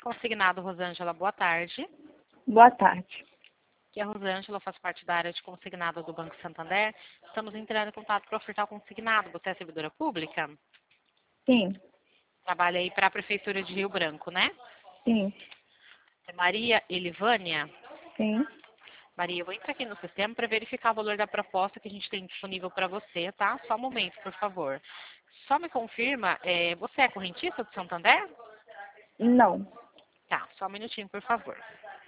Consignado, Rosângela, boa tarde. Boa tarde. Aqui é a Rosângela, eu faço parte da área de consignado do Banco Santander. Estamos entrando em contato para ofertar o consignado. Você é servidora pública? Sim, Trabalha aí para a Prefeitura de Rio Branco, né? sim, É Maria Elivânia? sim. Maria, eu vou entrar aqui no sistema para verificar o valor da proposta que a gente tem disponível para você, tá? Só um momento, por favor. Só me confirma, você é correntista do Santander? Não. Tá, só um minutinho, por favor.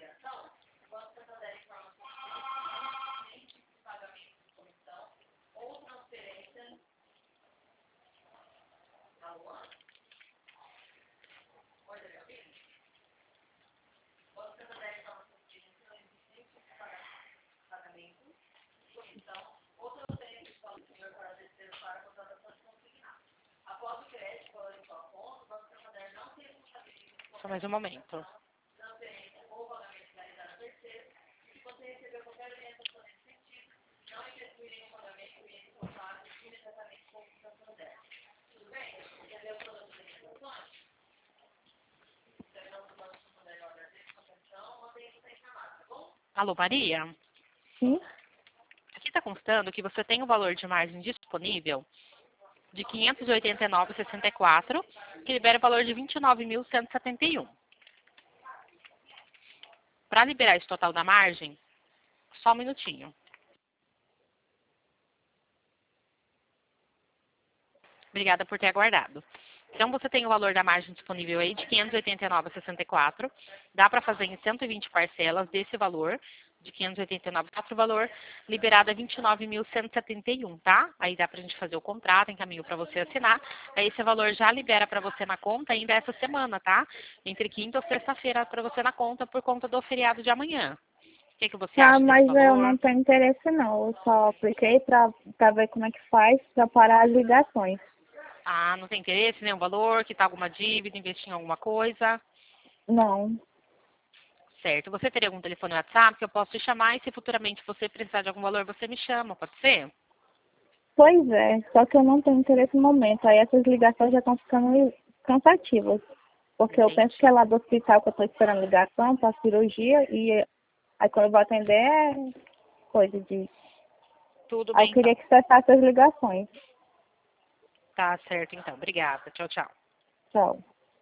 Só mais um momento. Alô, Maria? Sim? Aqui está constando que você tem o valor de margem disponível de R$ 589,64, que libera o valor de R$ 29.171. Para liberar esse total da margem, só um minutinho. Obrigada por ter aguardado. Então, você tem o valor da margem disponível aí de R$ 589,64. Dá para fazer em 120 parcelas desse valor, de 589,64, o valor liberado é 29.171, tá? Aí dá para a gente fazer o contrato, encaminho para você assinar. Aí esse valor já libera para você na conta ainda essa semana, tá? Entre quinta ou sexta-feira para você na conta por conta do feriado de amanhã. O que você Tá, acha desse mas eu não valor? tenho interesse não. Eu só apliquei pra ver como é que faz pra parar as ligações. Ah, não tem interesse, nenhum valor, quitar alguma dívida, investir em alguma coisa? Não. Certo. Você teria algum telefone WhatsApp que eu posso te chamar e se futuramente você precisar de algum valor, você me chama, pode ser? Pois é, só que eu não tenho interesse no momento. Aí essas ligações já estão ficando cansativas. Porque eu penso que é Entendi. lá do hospital que eu tô esperando ligação pra cirurgia e aí quando eu vou atender é coisa de... Tudo Aí eu bem, então. queria que cessasse as ligações. Tá certo, então. Obrigada. Tchau, tchau. Tchau.